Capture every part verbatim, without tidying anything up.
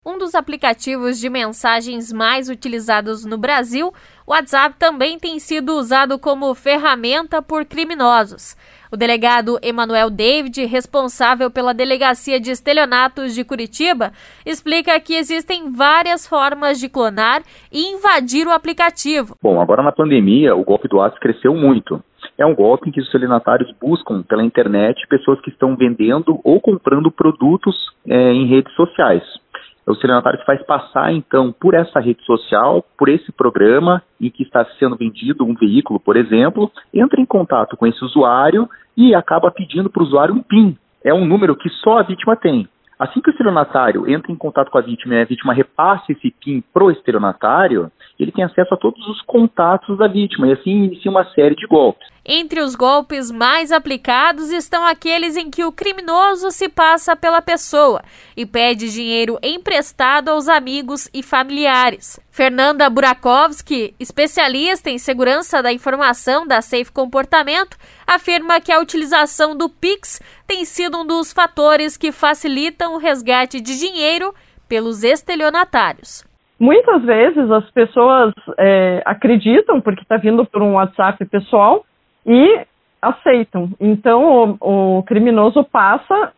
Um dos aplicativos de mensagens mais utilizados no Brasil, o WhatsApp também tem sido usado como ferramenta por criminosos. O delegado Emanuel David, responsável pela Delegacia de Estelionatos de Curitiba, explica que existem várias formas de clonar e invadir o aplicativo. Bom, agora na pandemia, o golpe do WhatsApp cresceu muito. É um golpe em que os estelionatários buscam pela internet pessoas que estão vendendo ou comprando produtos é, em redes sociais. O estelionatário faz passar, então, por essa rede social, por esse programa em que está sendo vendido um veículo, por exemplo, entra em contato com esse usuário e acaba pedindo para o usuário um PIN. É um número que só a vítima tem. Assim que o estelionatário entra em contato com a vítima e a vítima repassa esse PIN para o estelionatário, ele tem acesso a todos os contatos da vítima e assim inicia uma série de golpes. Entre os golpes mais aplicados estão aqueles em que o criminoso se passa pela pessoa e pede dinheiro emprestado aos amigos e familiares. Fernanda Burakovsky, especialista em segurança da informação da Safe Comportamento, afirma que a utilização do Pix tem sido um dos fatores que facilitam o resgate de dinheiro pelos estelionatários. Muitas vezes as pessoas é, acreditam porque está vindo por um WhatsApp pessoal e aceitam. Então o, o criminoso passa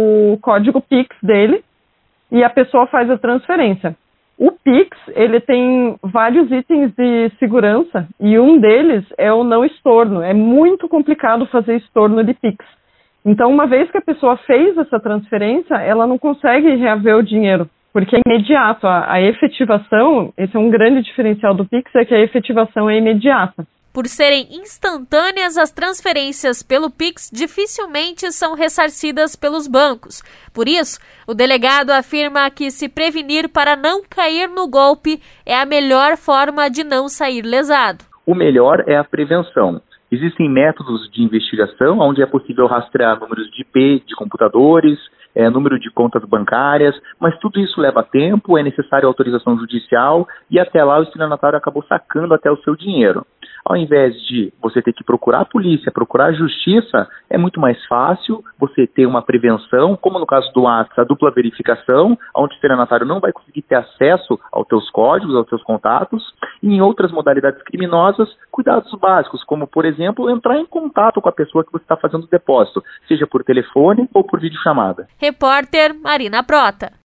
o código Pix dele e a pessoa faz a transferência. O Pix, ele tem vários itens de segurança e um deles é o não estorno. É muito complicado fazer estorno de Pix. Então, uma vez que a pessoa fez essa transferência, ela não consegue reaver o dinheiro, porque é imediato. A, a efetivação, esse é um grande diferencial do Pix, é que a efetivação é imediata. Por serem instantâneas, as transferências pelo Pix dificilmente são ressarcidas pelos bancos. Por isso, o delegado afirma que se prevenir para não cair no golpe é a melhor forma de não sair lesado. O melhor é a prevenção. Existem métodos de investigação onde é possível rastrear números de I P de computadores, é, número de contas bancárias, mas tudo isso leva tempo, é necessário autorização judicial e até lá o estelionatário acabou sacando até o seu dinheiro. Ao invés de você ter que procurar a polícia, procurar a justiça, é muito mais fácil você ter uma prevenção, como no caso do WhatsApp, a dupla verificação, onde o estelionatário não vai conseguir ter acesso aos teus códigos, aos teus contatos, e em outras modalidades criminosas, cuidados básicos, como, por exemplo, entrar em contato com a pessoa que você está fazendo o depósito, seja por telefone ou por videochamada. Repórter Marina Prota.